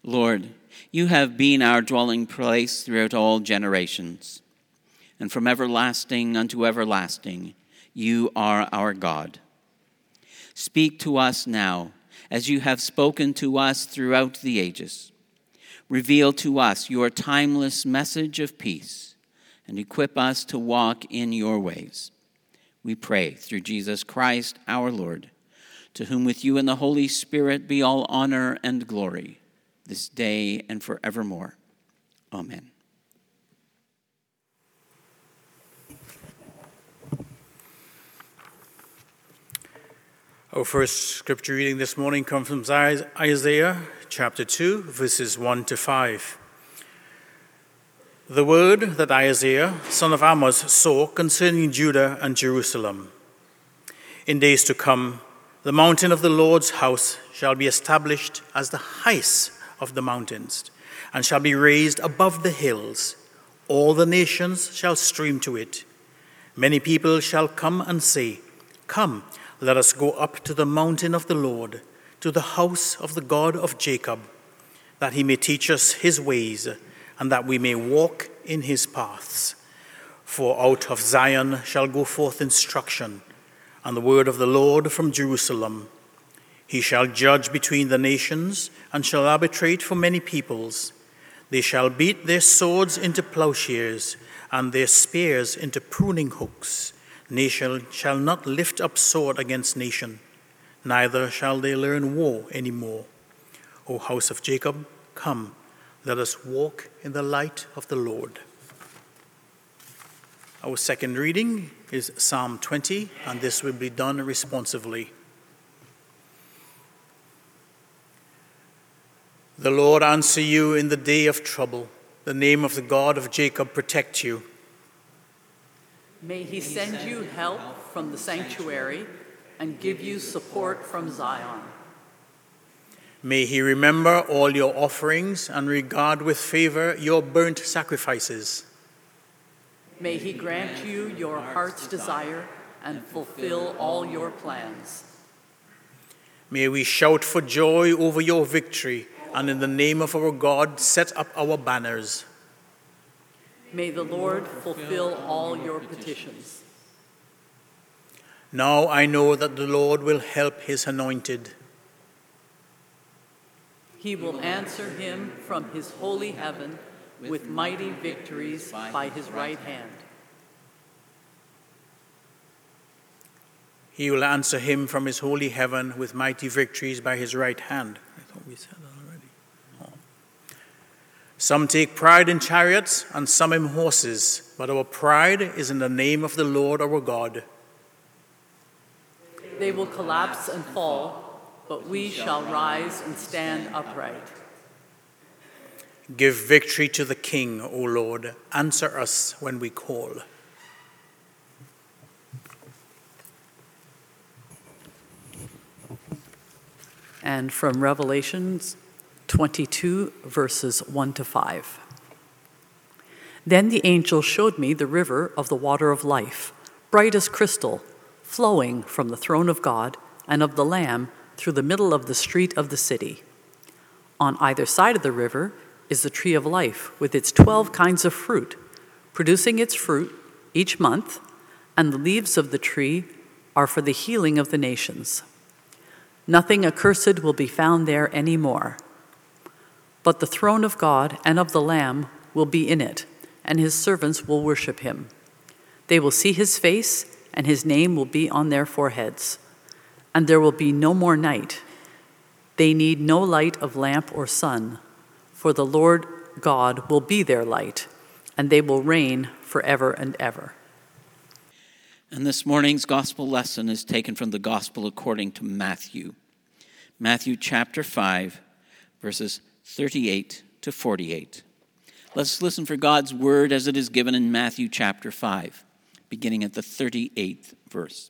Lord, you have been our dwelling place throughout all generations, and from everlasting unto everlasting, you are our God. Speak to us now, as you have spoken to us throughout the ages. Reveal to us your timeless message of peace, and equip us to walk in your ways. We pray through Jesus Christ our Lord, to whom with you and the Holy Spirit be all honor and glory, this day and forevermore. Amen. Our first scripture reading this morning comes from Isaiah chapter 2, verses 1 to 5. The word that Isaiah, son of Amos, saw concerning Judah and Jerusalem. In days to come, the mountain of the Lord's house shall be established as the highest of the mountains, and shall be raised above the hills. All the nations shall stream to it. Many people shall come and say, Come, let us go up to the mountain of the Lord, to the house of the God of Jacob, that he may teach us his ways, and that we may walk in his paths. For out of Zion shall go forth instruction, and the word of the Lord from Jerusalem. He shall judge between the nations, and shall arbitrate for many peoples. They shall beat their swords into plowshares, and their spears into pruning hooks. Nation shall not lift up sword against nation, neither shall they learn war any more. O house of Jacob, come, let us walk in the light of the Lord. Our second reading is Psalm 20, and this will be done responsively. The Lord answer you in the day of trouble. The name of the God of Jacob protect you. May he send you help from the sanctuary and give you support from Zion. May he remember all your offerings and regard with favor your burnt sacrifices. May he grant you your heart's desire and fulfill all your plans. May we shout for joy over your victory, and in the name of our God set up our banners. May the Lord fulfill all your petitions. Now I know that the Lord will help his anointed. He will answer him from his holy heaven with mighty victories by his right hand. He will answer him from his holy heaven with mighty victories by his right hand. I thought we said that already. Oh. Some take pride in chariots and some in horses, but our pride is in the name of the Lord our God. They will collapse and fall, but we shall rise and stand upright. Give victory to the King, O Lord. Answer us when we call. And from Revelations 22, verses 1 to 5. Then the angel showed me the river of the water of life, bright as crystal, flowing from the throne of God and of the Lamb through the middle of the street of the city. On either side of the river is the tree of life with its 12 kinds of fruit, producing its fruit each month, and the leaves of the tree are for the healing of the nations. Nothing accursed will be found there any more. But the throne of God and of the Lamb will be in it, and his servants will worship him. They will see his face, and his name will be on their foreheads. And there will be no more night. They need no light of lamp or sun, for the Lord God will be their light, and they will reign forever and ever. And this morning's gospel lesson is taken from the gospel according to Matthew. Matthew chapter 5, verses 38 to 48. Let's listen for God's word as it is given in Matthew chapter 5, beginning at the 38th verse.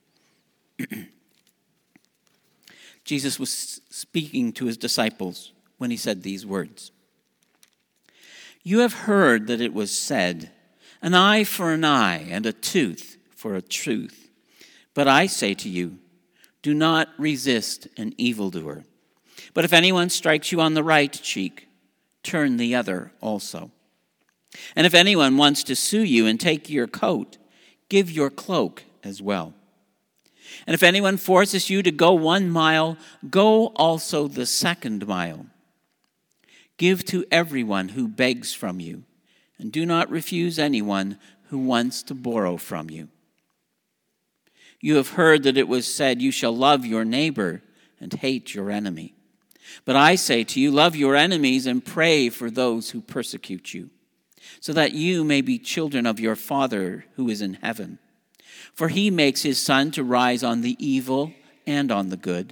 Jesus was speaking to his disciples when he said these words. You have heard that it was said, an eye for an eye and a tooth for a tooth. But I say to you, do not resist an evildoer. But if anyone strikes you on the right cheek, turn the other also. And if anyone wants to sue you and take your coat, give your cloak as well. And if anyone forces you to go 1 mile, go also the 2nd mile. Give to everyone who begs from you, and do not refuse anyone who wants to borrow from you. You have heard that it was said, you shall love your neighbor and hate your enemy. But I say to you, love your enemies and pray for those who persecute you, so that you may be children of your Father who is in heaven. For he makes his sun to rise on the evil and on the good,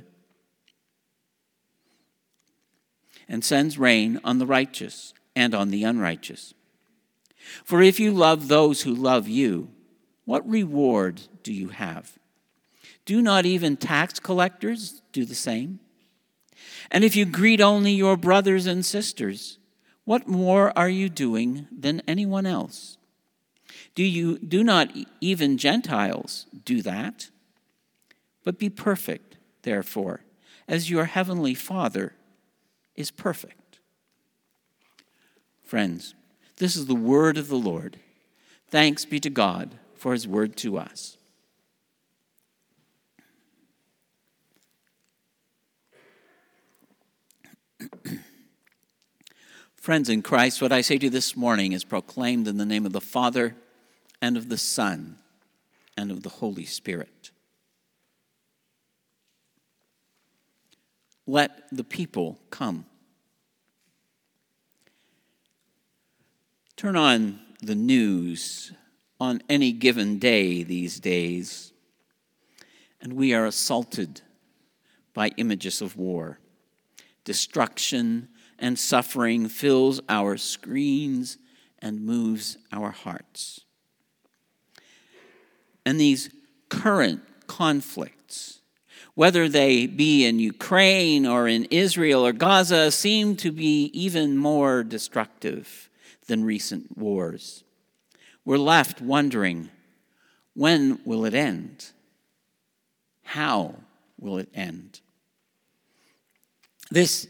and sends rain on the righteous and on the unrighteous. For if you love those who love you, what reward do you have? Do not even tax collectors do the same? And if you greet only your brothers and sisters, what more are you doing than anyone else? Do not even Gentiles do that? But be perfect, therefore, as your heavenly Father is perfect. Friends, this is the word of the Lord. Thanks be to God for his word to us. Friends in Christ, what I say to you this morning is proclaimed in the name of the Father and of the Son and of the Holy Spirit. Let the people come. Turn on the news on any given day these days, and we are assaulted by images of war. Destruction and suffering fills our screens and moves our hearts. And these current conflicts, whether they be in Ukraine or in Israel or Gaza, seem to be even more destructive than recent wars. We're left wondering, when will it end? How will it end? This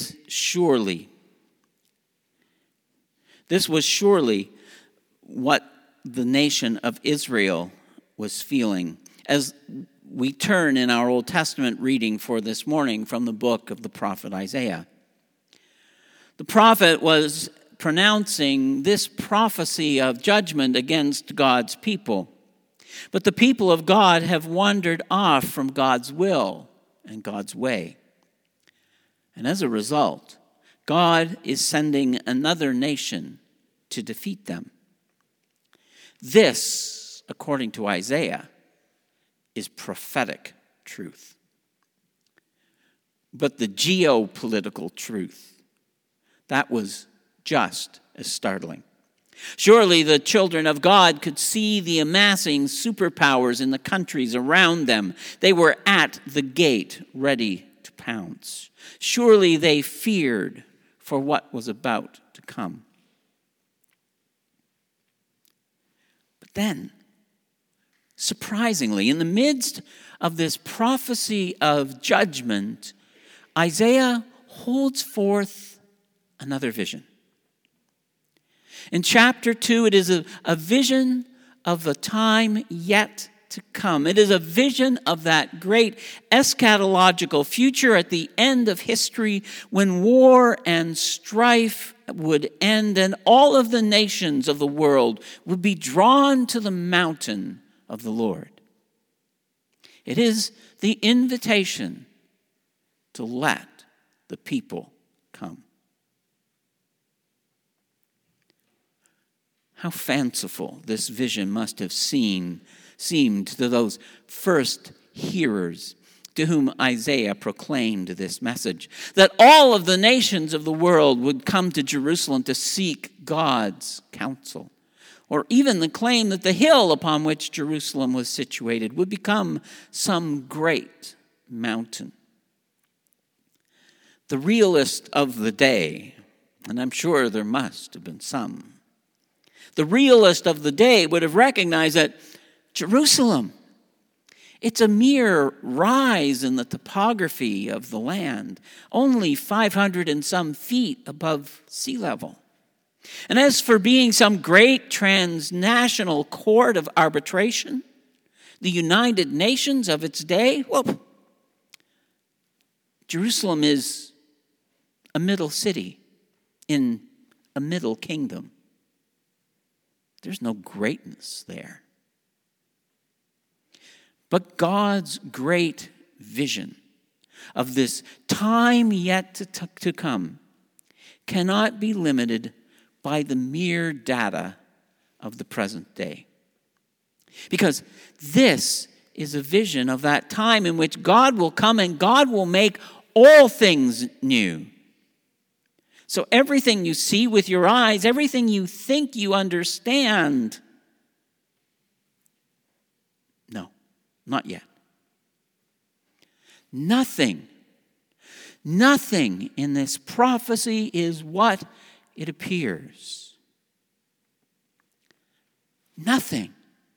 was surely what the nation of Israel was feeling as we turn in our Old Testament reading for this morning from the book of the prophet Isaiah. The prophet was pronouncing this prophecy of judgment against God's people. But the people of God have wandered off from God's will and God's way. And as a result, God is sending another nation to defeat them. This, according to Isaiah, is prophetic truth. But the geopolitical truth, that was just as startling. Surely the children of God could see the amassing superpowers in the countries around them. They were at the gate, ready to pounce. Surely they feared for what was about to come. But then, surprisingly, in the midst of this prophecy of judgment, Isaiah holds forth another vision. In chapter 2, it is a vision of the time yet to come. It is a vision of that great eschatological future at the end of history when war and strife would end and all of the nations of the world would be drawn to the mountain of the Lord. It is the invitation to let the people come. How fanciful this vision must have seemed to those first hearers to whom Isaiah proclaimed this message, that all of the nations of the world would come to Jerusalem to seek God's counsel, or even the claim that the hill upon which Jerusalem was situated would become some great mountain. The realist of the day, and I'm sure there must have been some, the realist of the day would have recognized that Jerusalem, It's a mere rise in the topography of the land, only 500 and some feet above sea level. And as for being some great transnational court of arbitration, the United Nations of its day, well, Jerusalem is a middle city in a middle kingdom. There's no greatness there. But God's great vision of this time yet to come cannot be limited by the mere data of the present day. Because this is a vision of that time in which God will come and God will make all things new. So everything you see with your eyes, everything you think you understand, no, not yet. Nothing in this prophecy is what it appears. Nothing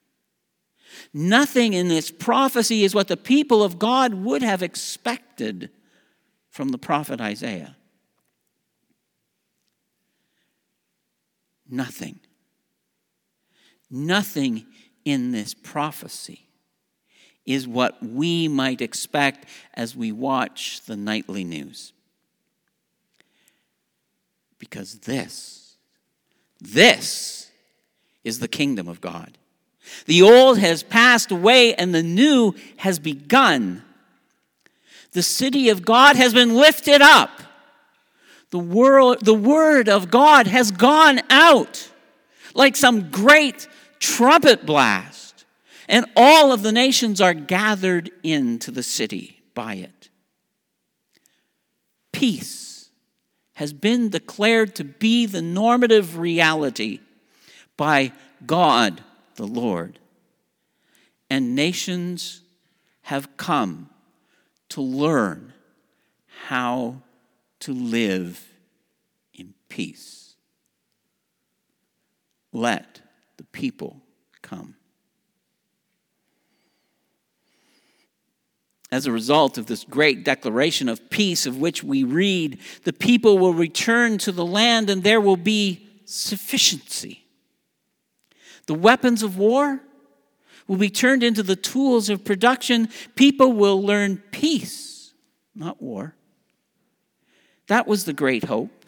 in this prophecy is what the people of God would have expected from the prophet Isaiah. Nothing in this prophecy is what we might expect as we watch the nightly news. Because this is the kingdom of God. The old has passed away and the new has begun. The city of God has been lifted up. The word of God has gone out like some great trumpet blast, and all of the nations are gathered into the city by it. Peace has been declared to be the normative reality by God the Lord, and nations have come to learn how to live in peace. Let the people come. As a result of this great declaration of peace of which we read, the people will return to the land and there will be sufficiency. The weapons of war will be turned into the tools of production. People will learn peace, not war. That was the great hope.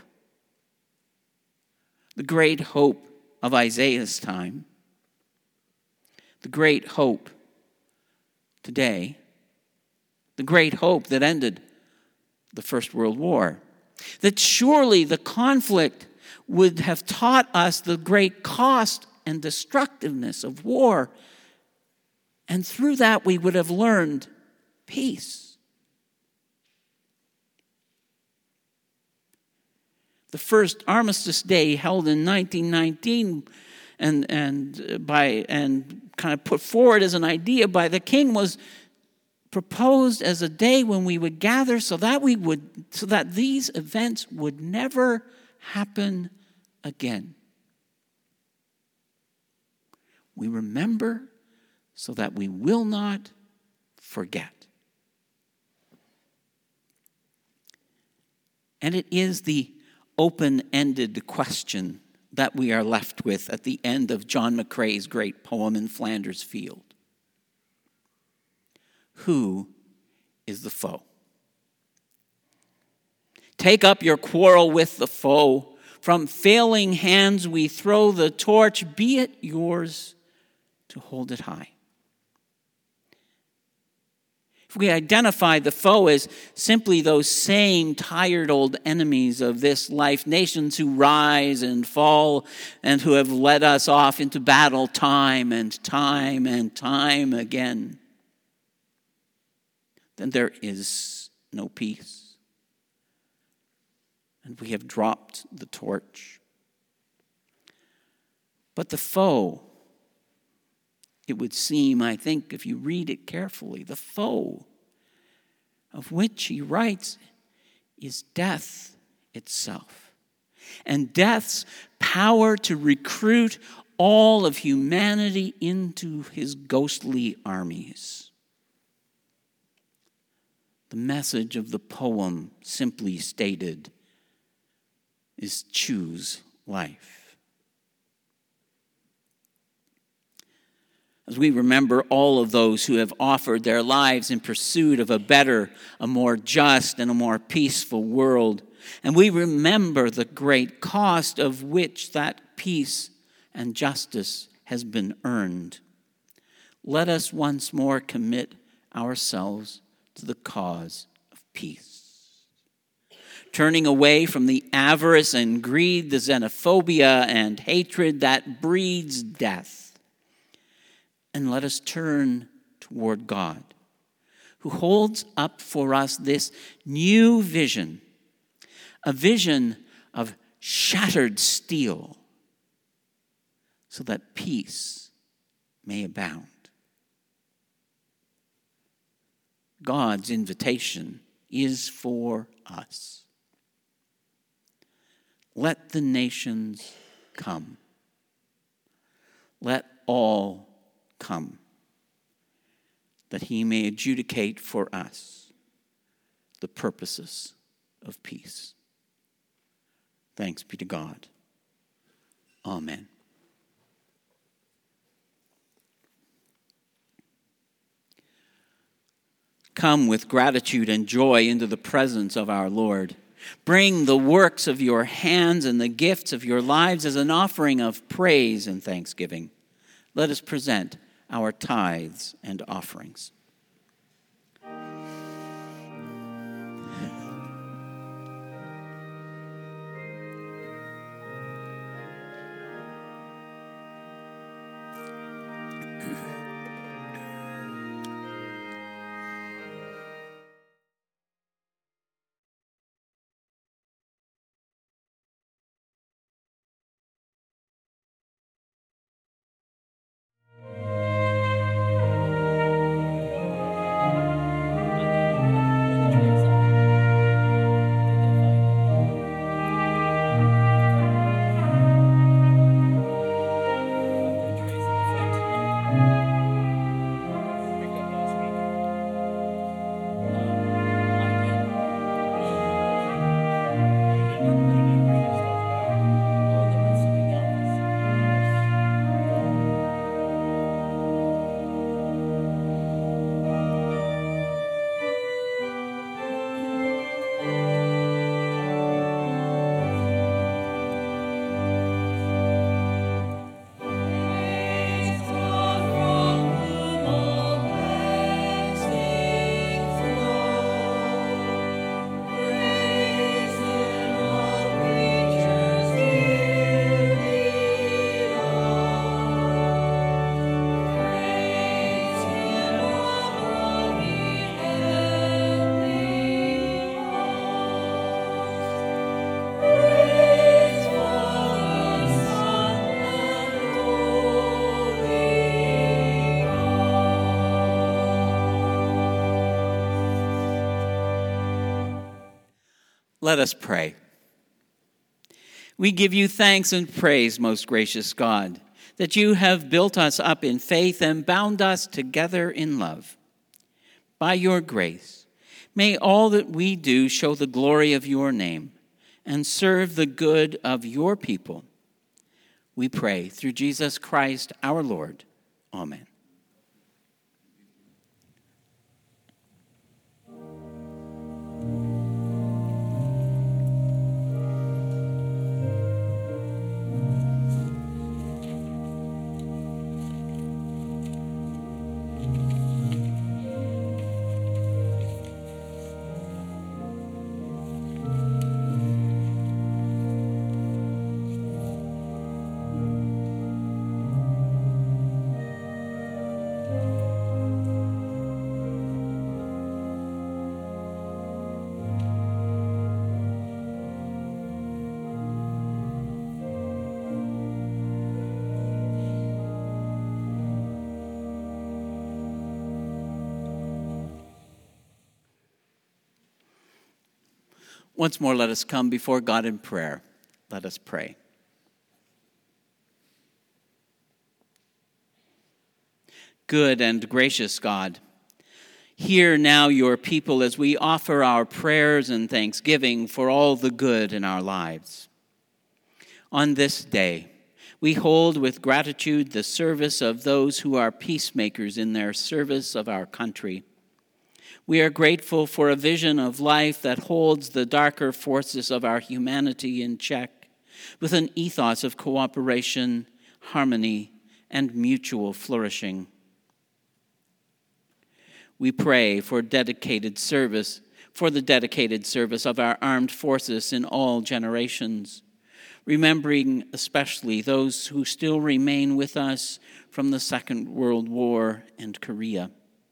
The great hope of Isaiah's time. The great hope today. The great hope that ended the First World War. That surely the conflict would have taught us the great cost and destructiveness of war. And through that we would have learned peace. The first Armistice Day held in 1919 and kind of put forward as an idea by the king was proposed as a day when we would gather so that these events would never happen again. We remember so that we will not forget. And it is the open-ended question that we are left with at the end of John McCrae's great poem In Flanders Field. Who is the foe? Take up your quarrel with the foe. From failing hands we throw the torch, be it yours to hold it high. If we identify the foe as simply those same tired old enemies of this life, nations who rise and fall and who have led us off into battle time and time and time again, then there is no peace. And we have dropped the torch. But the foe, it would seem, I think, if you read it carefully, the foe of which he writes is death itself. And death's power to recruit all of humanity into his ghostly armies. The message of the poem, simply stated, is choose life. As we remember all of those who have offered their lives in pursuit of a better, a more just, and a more peaceful world, and we remember the great cost of which that peace and justice has been earned, let us once more commit ourselves to the cause of peace. Turning away from the avarice and greed, the xenophobia and hatred that breeds death. And let us turn toward God, who holds up for us this new vision, a vision of shattered steel, so that peace may abound. God's invitation is for us. Let the nations come. Let all come, that he may adjudicate for us the purposes of peace. Thanks be to God. Amen. Come with gratitude and joy into the presence of our Lord. Bring the works of your hands and the gifts of your lives as an offering of praise and thanksgiving. Let us present our tithes and offerings. Let us pray. We give you thanks and praise, most gracious God, that you have built us up in faith and bound us together in love. By your grace, may all that we do show the glory of your name and serve the good of your people. We pray through Jesus Christ our Lord. Amen. Once more, let us come before God in prayer. Let us pray. Good and gracious God, Hear now your people as we offer our prayers and thanksgiving for all the good in our lives. On this day, we hold with gratitude the service of those who are peacemakers in their service of our country. We are grateful for a vision of life that holds the darker forces of our humanity in check, with an ethos of cooperation, harmony, and mutual flourishing. We pray for the dedicated service of our armed forces in all generations, remembering especially those who still remain with us from the Second World War and Korea.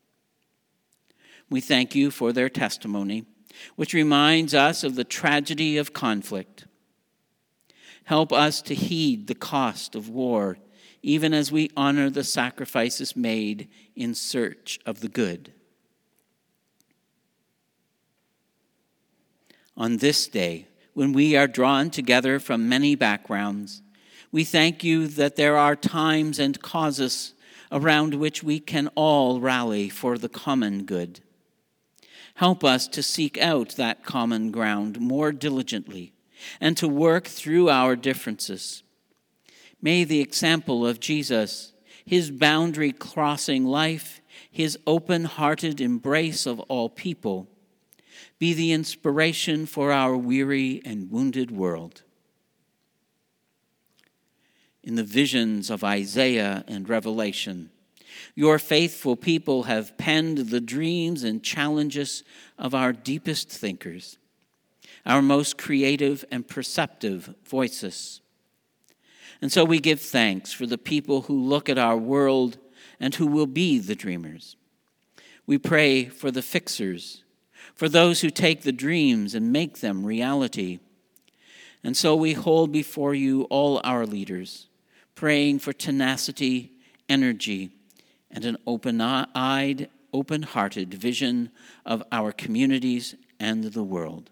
We thank you for their testimony, which reminds us of the tragedy of conflict. Help us to heed the cost of war, even as we honor the sacrifices made in search of the good. On this day, when we are drawn together from many backgrounds, we thank you that there are times and causes around which we can all rally for the common good. Help us to seek out that common ground more diligently and to work through our differences. May the example of Jesus, his boundary-crossing life, his open-hearted embrace of all people, be the inspiration for our weary and wounded world. In the visions of Isaiah and Revelation, your faithful people have penned the dreams and challenges of our deepest thinkers, our most creative and perceptive voices. And so we give thanks for the people who look at our world and who will be the dreamers. We pray for the fixers, for those who take the dreams and make them reality. And so we hold before you all our leaders, praying for tenacity, energy, and an open-eyed, open-hearted vision of our communities and the world.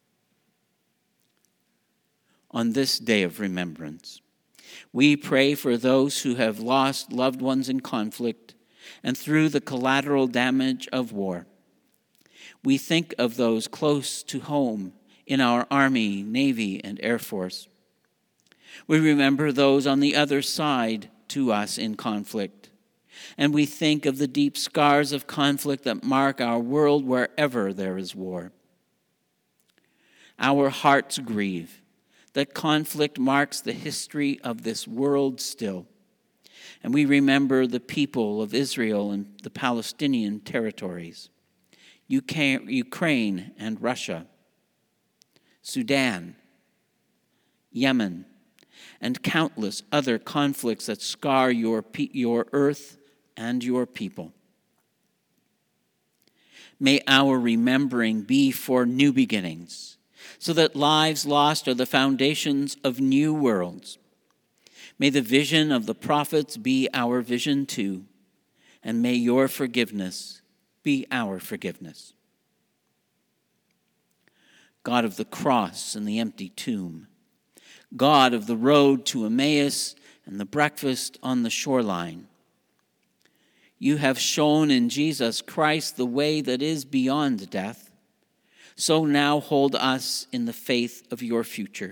On this day of remembrance, we pray for those who have lost loved ones in conflict and through the collateral damage of war. We think of those close to home in our Army, Navy, and Air Force. We remember those on the other side to us in conflict. And we think of the deep scars of conflict that mark our world wherever there is war. Our hearts grieve that conflict marks the history of this world still. And we remember the people of Israel and the Palestinian territories, Ukraine and Russia, Sudan, Yemen, and countless other conflicts that scar your earth and your people. May our remembering be for new beginnings, so that lives lost are the foundations of new worlds. May the vision of the prophets be our vision too, and may your forgiveness be our forgiveness. God of the cross and the empty tomb, God of the road to Emmaus and the breakfast on the shoreline, you have shown in Jesus Christ the way that is beyond death. So now hold us in the faith of your future.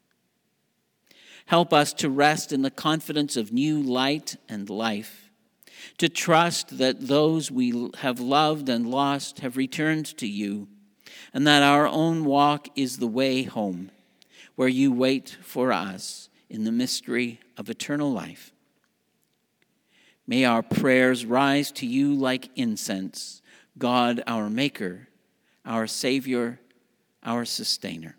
Help us to rest in the confidence of new light and life, to trust that those we have loved and lost have returned to you, and that our own walk is the way home, where you wait for us in the mystery of eternal life. May our prayers rise to you like incense, God, our Maker, our Savior, our Sustainer.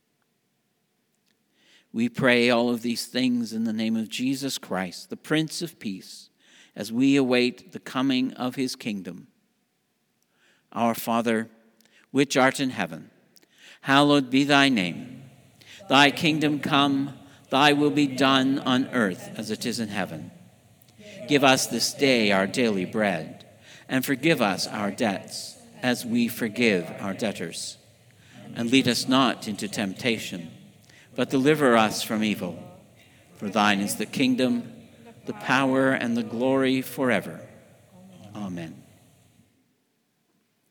We pray all of these things in the name of Jesus Christ, the Prince of Peace, as we await the coming of his kingdom. Our Father, which art in heaven, hallowed be thy name. Thy kingdom come, thy will be done on earth as it is in heaven. Give us this day our daily bread, and forgive us our debts, as we forgive our debtors. And lead us not into temptation, but deliver us from evil. For thine is the kingdom, the power, and the glory forever. Amen.